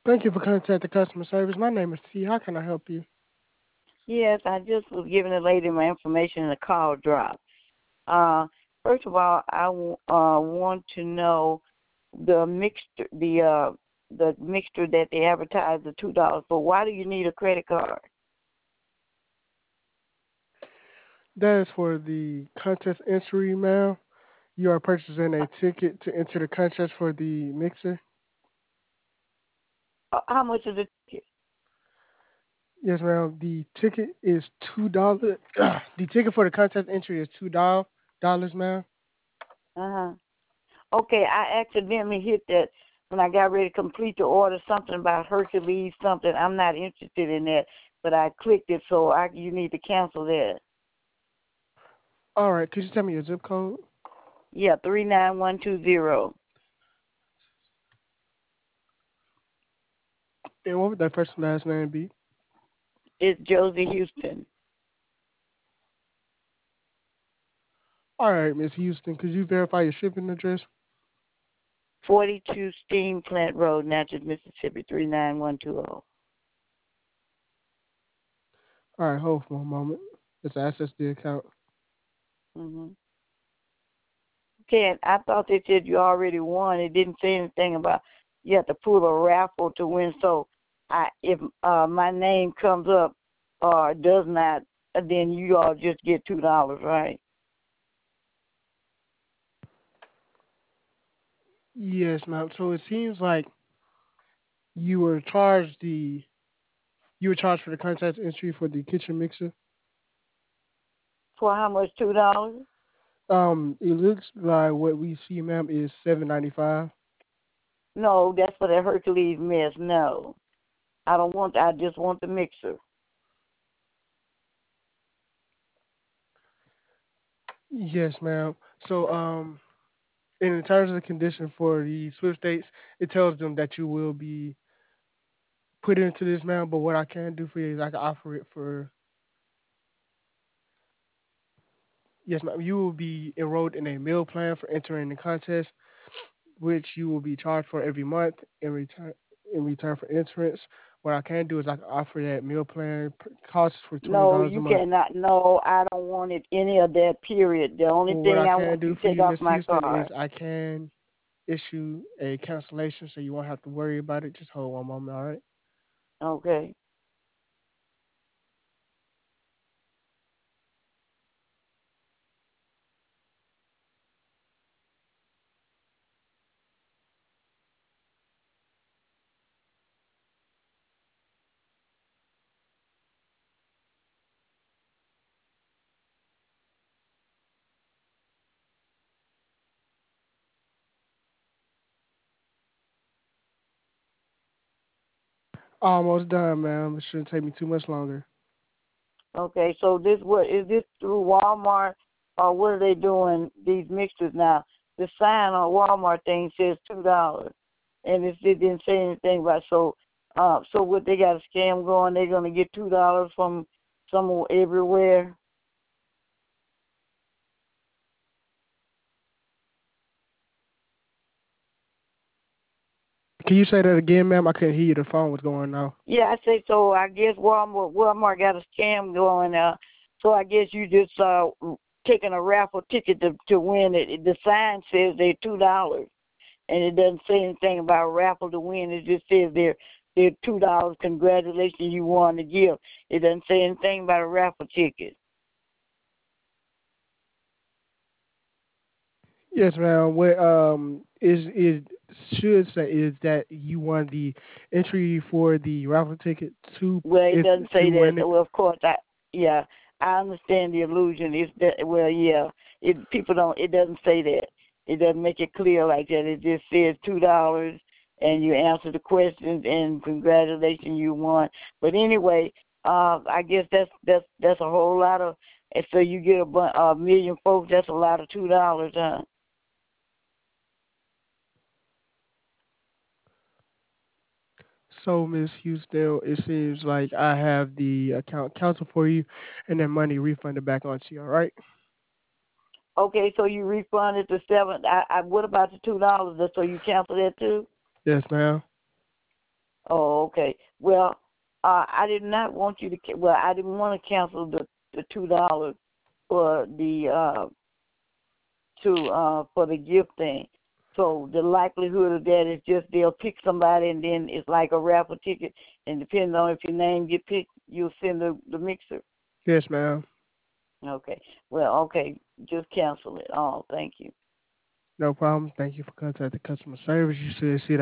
Thank you for contacting customer service. My name is T. How can I help you? Yes, I just was giving the lady my information and the call dropped. Uh, First of all, I want to know the mixture, the mixture that they advertise the $2 for. Why do you need a credit card? That is for the contest entry, ma'am. You are purchasing a ticket to enter the contest for the mixer. How much is the ticket? Yes, ma'am. The ticket is $2. The ticket for the contest entry is $2, ma'am. Uh-huh. Okay, I accidentally hit that when I got ready to complete the order. Something about Hercules, something. I'm not interested in that, but I clicked it, so you need to cancel that. All right. Could you tell me your zip code? Yeah, 39120. And what would that first and last name be? It's Josie Houston. All right, Miss Houston. Could you verify your shipping address? 42 Steam Plant Road, Natchez, Mississippi, 39120. All right. Hold for one moment. Let's access the account. Mm-hmm. Okay, I thought they said you already won. It didn't say anything about you have to pull a raffle to win. So, if my name comes up or does not, then you all just get $2, right? Yes, ma'am. So it seems like you were charged the you were charged for the contest entry for the kitchen mixer. For how much? $2? It looks like what we see, ma'am, is $7.95. No, that's for the Hercules mess. No, I don't want. I just want the mixer. Yes, ma'am. So, in the terms of the condition for the sweepstakes, it tells them that you will be put into this, ma'am. But what I can do for you is I can offer it for yes, ma'am. You will be enrolled in a meal plan for entering the contest, which you will be charged for every month in return for entrance. What I can do is I can offer that meal plan costs for twenty No, dollars a you month. cannot. No, I don't want it any of that. Period. The only Well, what thing I I can want do you to for take you, off Miss my Houston, is card. I can issue a cancellation so you won't have to worry about it. Just hold one moment, all right? Okay. Almost done, ma'am. It shouldn't take me too much longer. Okay, so what is this through Walmart or what are they doing these mixtures now? The sign on Walmart thing says $2, and it didn't say anything about so what they got a scam going? They're gonna get $2 from somewhere everywhere. Can you say that again, ma'am? I couldn't hear you. The phone was going off. Yeah, I say so. I guess Walmart got a scam going. So I guess you just taking a raffle ticket to win it. The sign says they're $2. And it doesn't say anything about raffle to win. It just says they're $2. Congratulations, you won the gift. It doesn't say anything about a raffle ticket. Yes, ma'am. What is should say is that you won the entry for the raffle ticket to Well, it if doesn't say to that. win it. Well, of course, yeah, I understand the illusion. It's that well, yeah, people don't. It doesn't say that. It doesn't make it clear like that. It just says $2, and you answer the questions, and congratulations, you won. But anyway, I guess that's a whole lot of. And so you get a million folks. That's a lot of $2, huh? So, Miss Houston, it seems like I have the account cancel for you, and then money refunded back onto you. All right? Okay, so you refunded the seven. What about the $2? So you cancel that too? Yes, ma'am. Oh, okay. Well, I did not want you to. Well, I didn't want to cancel the $2 for the to for the gift thing. So the likelihood of that is just they'll pick somebody and then it's like a raffle ticket, and depending on if your name get picked, you'll send the mixer. Yes, ma'am. Okay. Well, okay. Just cancel it. Oh, thank you. No problem. Thank you for contacting customer service. You should see